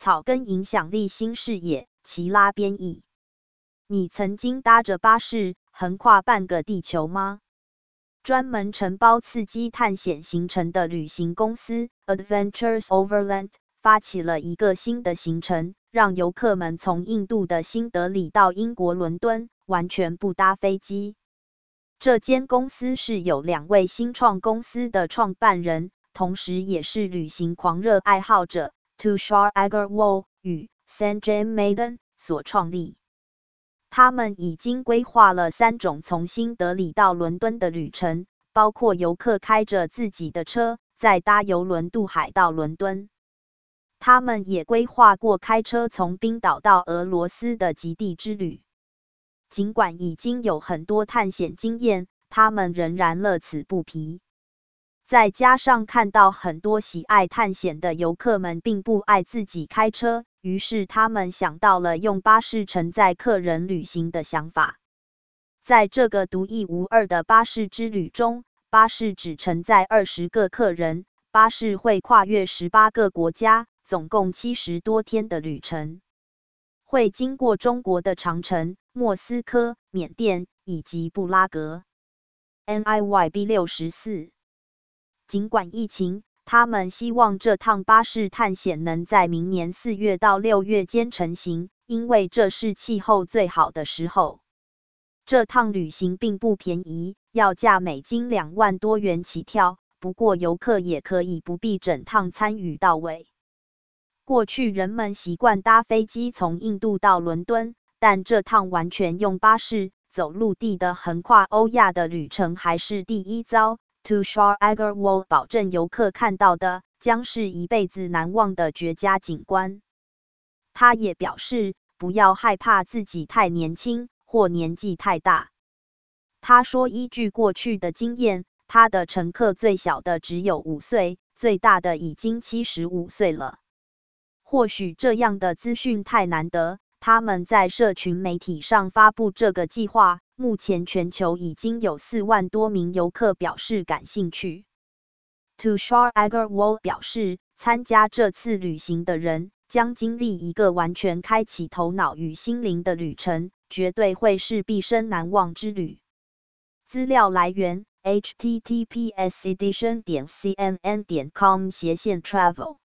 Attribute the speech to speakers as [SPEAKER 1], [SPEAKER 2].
[SPEAKER 1] 草根影响力新视野，齐拉编译。你曾经搭着巴士横跨半个地球吗？专门承包刺激探险行程的旅行公司 Adventures Overland 发起了一个新的行程，让游客们从印度的新德里到英国伦敦，完全不搭飞机。这间公司是由2位新创公司的创办人，同时也是旅行狂热爱好者 Tushar Agarwal 与 Sanjay Madan 所创立。他们已经规划了3种从新德里到伦敦的旅程，包括游客开着自己的车，再搭邮轮渡海到伦敦。他们也规划过开车从冰岛到俄罗斯的极地之旅。尽管已经有很多探险经验，他们仍然乐此不疲。再加上看到很多喜爱探险的游客们并不爱自己开车，于是他们想到了用巴士承载客人旅行的想法。在这个独一无二的巴士之旅中，巴士只承载20个客人，巴士会跨越18个国家，总共70多天的旅程，会经过中国的长城、莫斯科、缅甸以及布拉格。NIYB 64。尽管疫情，他们希望这趟巴士探险能在明年4月到6月间成行，因为这是气候最好的时候。这趟旅行并不便宜，要价美金2万多元起跳，不过游客也可以不必整趟参与到尾。过去人们习惯搭飞机从印度到伦敦，但这趟完全用巴士走陆地的横跨欧亚的旅程还是第一遭。Tushar Agarwal 保证游客看到的将是一辈子难忘的绝佳景观。他也表示，不要害怕自己太年轻或年纪太大。他说，依据过去的经验，他的乘客最小的只有5岁，最大的已经75岁了。或许这样的资讯太难得，他们在社群媒体上发布这个计划。目前全球已经有4万多名游客表示感兴趣。Tushar Agarwal 表示，参加这次旅行的人将经历一个完全开启头脑与心灵的旅程，绝对会是毕生难忘之旅。资料来源 https://cmn.com/travel